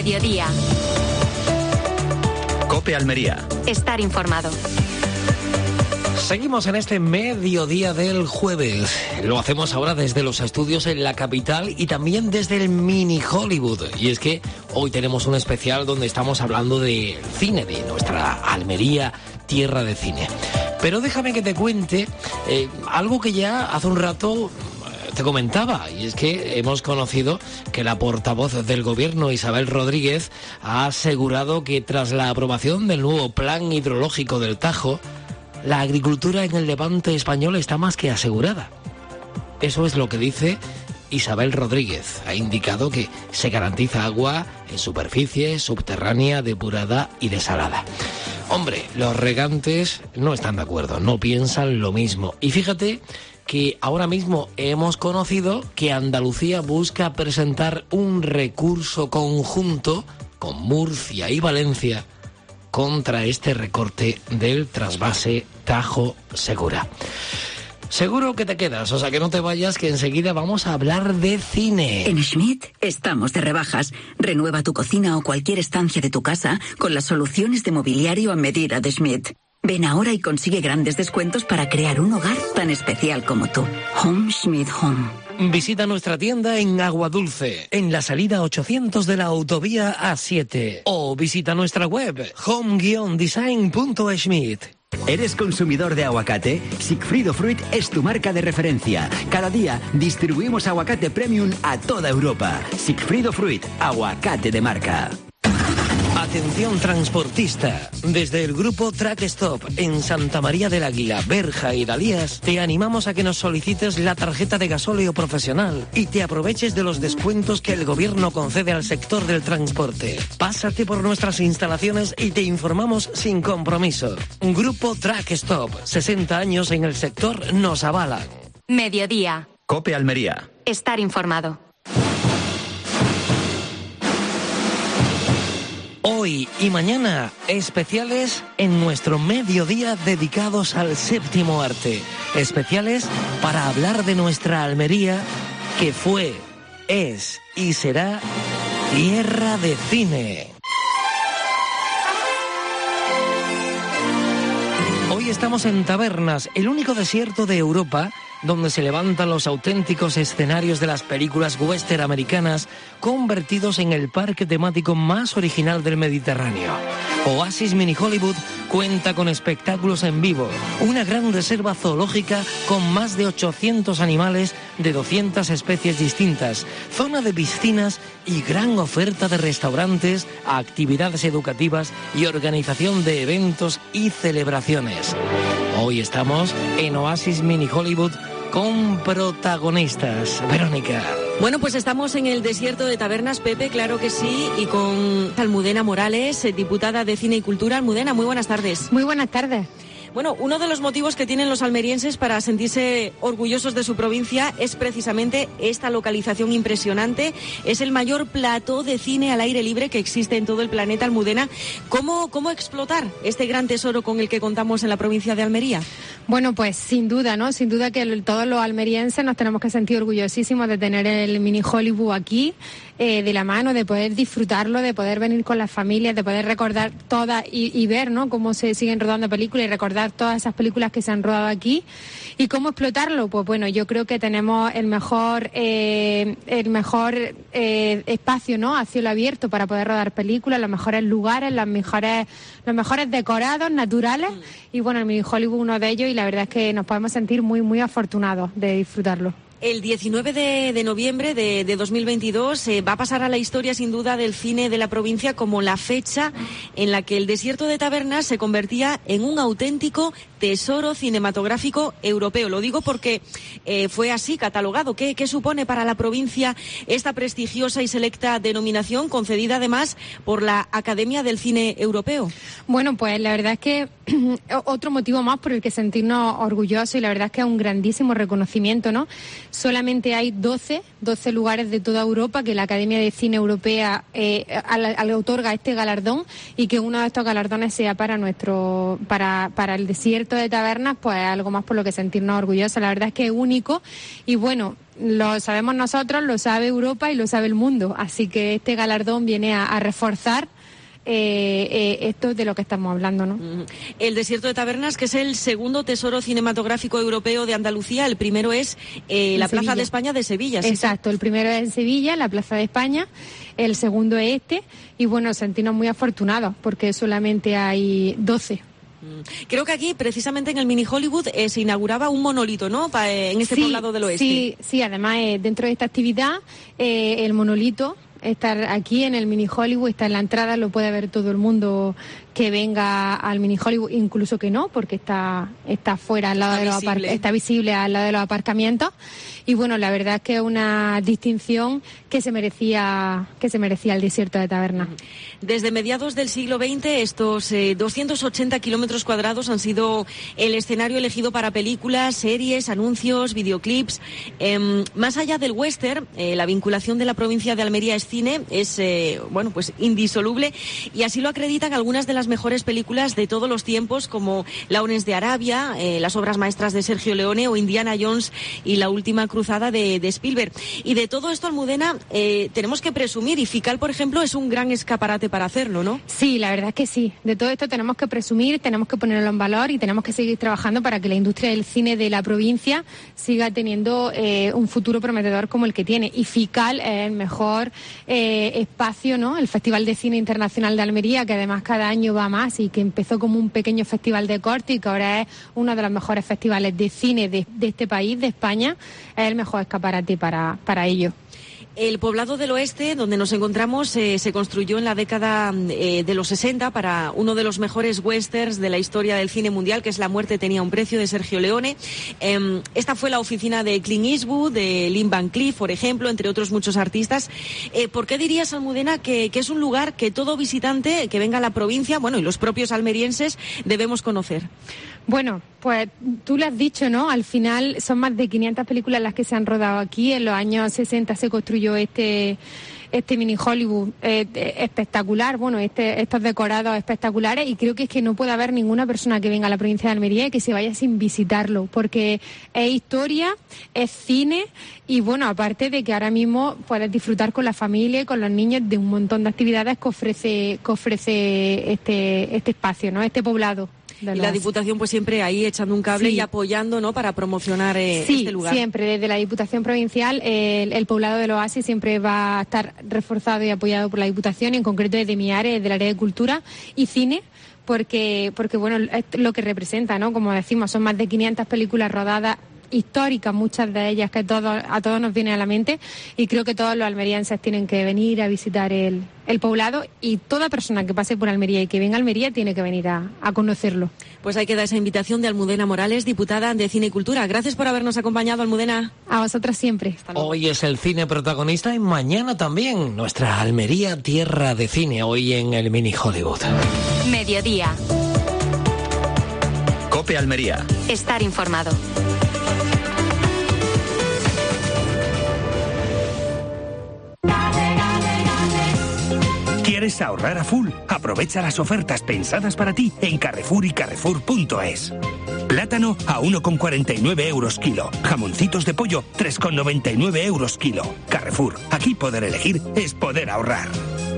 Mediodía. COPE Almería. Estar informado. Seguimos en este mediodía del jueves. Lo hacemos ahora desde los estudios en la capital y también desde el Mini Hollywood. Y es que hoy tenemos un especial donde estamos hablando de cine, de nuestra Almería, tierra de cine. Pero déjame que te cuente algo que ya hace un rato te comentaba, y es que hemos conocido que la portavoz del gobierno, Isabel Rodríguez, ha asegurado que tras la aprobación del nuevo plan hidrológico del Tajo, la agricultura en el Levante español está más que asegurada. Eso es lo que dice Isabel Rodríguez. Ha indicado que se garantiza agua en superficie, subterránea, depurada y desalada. Hombre, los regantes no están de acuerdo, no piensan lo mismo. Y fíjate que ahora mismo hemos conocido que Andalucía busca presentar un recurso conjunto con Murcia y Valencia contra este recorte del trasvase Tajo Segura. Seguro que te quedas, o sea que no te vayas, que enseguida vamos a hablar de cine. En Schmidt estamos de rebajas. Renueva tu cocina o cualquier estancia de tu casa con las soluciones de mobiliario a medida de Schmidt. Ven ahora y consigue grandes descuentos para crear un hogar tan especial como tú. Home Schmidt Home. Visita nuestra tienda en Aguadulce, en la salida 800 de la autovía A7. O visita nuestra web, home-design.schmidt. ¿Eres consumidor de aguacate? Sigfrido Fruit es tu marca de referencia. Cada día distribuimos aguacate premium a toda Europa. Sigfrido Fruit, aguacate de marca. Atención transportista, desde el grupo Track Stop en Santa María del Águila, Berja y Dalías, te animamos a que nos solicites la tarjeta de gasóleo profesional y te aproveches de los descuentos que el gobierno concede al sector del transporte. Pásate por nuestras instalaciones y te informamos sin compromiso. Grupo Track Stop, 60 años en el sector nos avalan. Mediodía. COPE Almería. Estar informado. Hoy y mañana, especiales en nuestro mediodía dedicados al séptimo arte. Especiales para hablar de nuestra Almería, que fue, es y será tierra de cine. Hoy estamos en Tabernas, el único desierto de Europa donde se levantan los auténticos escenarios de las películas western americanas convertidos en el parque temático más original del Mediterráneo. Oasis Mini Hollywood cuenta con espectáculos en vivo, una gran reserva zoológica con más de 800 animales de 200 especies distintas, zona de piscinas y gran oferta de restaurantes, actividades educativas y organización de eventos y celebraciones. Hoy estamos en Oasis Mini Hollywood con protagonistas. Verónica. Bueno, pues estamos en el desierto de Tabernas, Pepe, claro que sí, y con Almudena Morales, diputada de Cine y Cultura. Almudena, muy buenas tardes. Muy buenas tardes. Bueno, uno de los motivos que tienen los almerienses para sentirse orgullosos de su provincia es precisamente esta localización impresionante. Es el mayor plató de cine al aire libre que existe en todo el planeta, Almudena. ¿Cómo explotar este gran tesoro con el que contamos en la provincia de Almería? Bueno, pues sin duda, ¿no? Sin duda que todos los almerienses nos tenemos que sentir orgullosísimos de tener el Mini Hollywood aquí, de la mano, de poder disfrutarlo, de poder venir con las familias, de poder recordar todas y ver, ¿no?, cómo se siguen rodando películas y recordar todas esas películas que se han rodado aquí. ¿Y cómo explotarlo? Pues bueno, yo creo que tenemos el mejor espacio, ¿no?, a cielo abierto para poder rodar películas, los mejores lugares, los mejores decorados naturales. Y bueno, el Mini Hollywood uno de ellos, y la verdad es que nos podemos sentir muy, muy afortunados de disfrutarlo. El 19 de noviembre de 2022 va a pasar a la historia sin duda del cine de la provincia como la fecha en la que el desierto de Tabernas se convertía en un auténtico tesoro cinematográfico europeo. Lo digo porque fue así catalogado. ¿Qué supone para la provincia esta prestigiosa y selecta denominación, concedida además por la Academia del Cine Europeo? Bueno, pues la verdad es que otro motivo más por el que sentirnos orgullosos, y la verdad es que es un grandísimo reconocimiento, ¿no? Solamente hay 12 lugares de toda Europa que la Academia de Cine Europea le otorga este galardón, y que uno de estos galardones sea para el desierto de Tabernas, pues algo más por lo que sentirnos orgullosos. La verdad es que es único, y bueno, lo sabemos nosotros, lo sabe Europa y lo sabe el mundo. Así que este galardón viene a reforzar esto de lo que estamos hablando, ¿no? El Desierto de Tabernas, que es el segundo tesoro cinematográfico europeo de Andalucía. El primero es la Plaza de España de Sevilla. ¿Sí? Exacto, el primero es en Sevilla, la Plaza de España, el segundo es este, y bueno, sentirnos muy afortunados porque solamente hay 12. Creo que aquí, precisamente en el Mini Hollywood, se inauguraba un monolito, ¿no? En este poblado del oeste. Sí, además dentro de esta actividad, el monolito estar aquí en el Mini Hollywood, está en la entrada, lo puede ver todo el mundo que venga al Mini Hollywood, incluso que no, porque está fuera, al lado está visible al lado de los aparcamientos. Y bueno, la verdad es que es una distinción que se merecía el Desierto de Tabernas. Desde mediados del siglo XX, estos 280 kilómetros cuadrados han sido el escenario elegido para películas, series, anuncios, videoclips. Más allá del western, la vinculación de la provincia de Almería es cine, es pues indisoluble, y así lo acreditan algunas de las mejores películas de todos los tiempos, como Lawrence de Arabia, las obras maestras de Sergio Leone o Indiana Jones y la última cruzada de Spielberg. Y de todo esto, Almudena, tenemos que presumir, y FICAL, por ejemplo, es un gran escaparate para hacerlo, ¿no? Sí, la verdad es que sí. De todo esto tenemos que presumir, tenemos que ponerlo en valor y tenemos que seguir trabajando para que la industria del cine de la provincia siga teniendo un futuro prometedor como el que tiene. Y FICAL es el mejor espacio, ¿no? El Festival de Cine Internacional de Almería, que además cada año va más y que empezó como un pequeño festival de corte y que ahora es uno de los mejores festivales de cine de este país, de España, es el mejor escaparate para ello. El poblado del oeste, donde nos encontramos, se construyó en la década de los 60 para uno de los mejores westerns de la historia del cine mundial, que es La muerte tenía un precio, de Sergio Leone. Esta fue la oficina de Clint Eastwood, de Lynn Van Cleef, por ejemplo, entre otros muchos artistas. ¿Por qué dirías, Almudena, que es un lugar que todo visitante que venga a la provincia, y los propios almerienses, debemos conocer? Bueno, pues tú lo has dicho, ¿no? Al final son más de 500 películas las que se han rodado aquí. En los años 60 se construyó este Mini Hollywood espectacular, estos decorados espectaculares, y creo que es que no puede haber ninguna persona que venga a la provincia de Almería y que se vaya sin visitarlo, porque es historia, es cine, y aparte de que ahora mismo puedes disfrutar con la familia y con los niños de un montón de actividades que ofrece este espacio, ¿no? Este poblado. Y la Diputación pues siempre ahí echando un cable y apoyando, ¿no?, para promocionar este lugar. Sí, siempre desde la Diputación Provincial el poblado del Oasis siempre va a estar reforzado y apoyado por la Diputación, y en concreto desde mi área, desde el área de Cultura y Cine, porque es lo que representa, ¿no? Como decimos, son más de 500 películas rodadas, históricas, muchas de ellas que a todos nos vienen a la mente, y creo que todos los almerienses tienen que venir a visitar el poblado, y toda persona que pase por Almería y que venga a Almería tiene que venir a conocerlo. Pues hay que dar esa invitación de Almudena Morales, diputada de Cine y Cultura. Gracias por habernos acompañado, Almudena. A vosotras siempre. Hoy es el cine protagonista y mañana también nuestra Almería, tierra de cine, hoy en el Mini Hollywood. Mediodía. COPE Almería. Estar informado. ¿Quieres ahorrar a full? Aprovecha las ofertas pensadas para ti en Carrefour y Carrefour.es. Plátano a 1,49 euros kilo. Jamoncitos de pollo 3,99 euros kilo. Carrefour. Aquí poder elegir es poder ahorrar.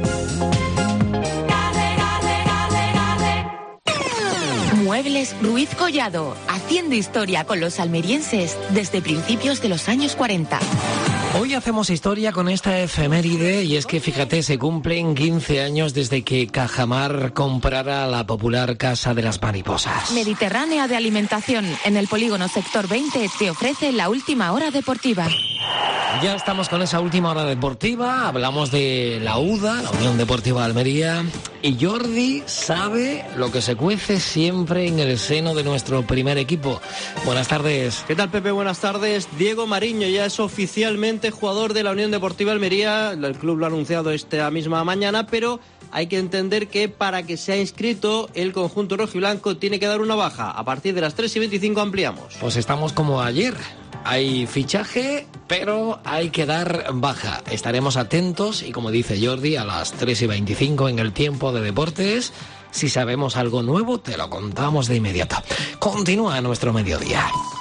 Muebles Ruiz Collado, haciendo historia con los almerienses desde principios de los años 40. Hoy hacemos historia con esta efeméride, y es que, fíjate, se cumplen 15 años desde que Cajamar comprara la popular Casa de las Mariposas. Mediterránea de Alimentación, en el polígono Sector 20, te ofrece la última hora deportiva. Ya estamos con esa última hora deportiva, hablamos de la UDA, la Unión Deportiva de Almería, y Jordi sabe lo que se cuece siempre en el seno de nuestro primer equipo. Buenas tardes. ¿Qué tal, Pepe? Buenas tardes. Diego Mariño ya es oficialmente jugador de la Unión Deportiva Almería. El club lo ha anunciado esta misma mañana, pero hay que entender que para que sea inscrito el conjunto rojiblanco tiene que dar una baja. A partir de las 3:25 ampliamos. Pues estamos como ayer. Hay fichaje, pero hay que dar baja. Estaremos atentos y, como dice Jordi, a las 3:25 en el tiempo de deportes. Si sabemos algo nuevo, te lo contamos de inmediato. Continúa nuestro mediodía.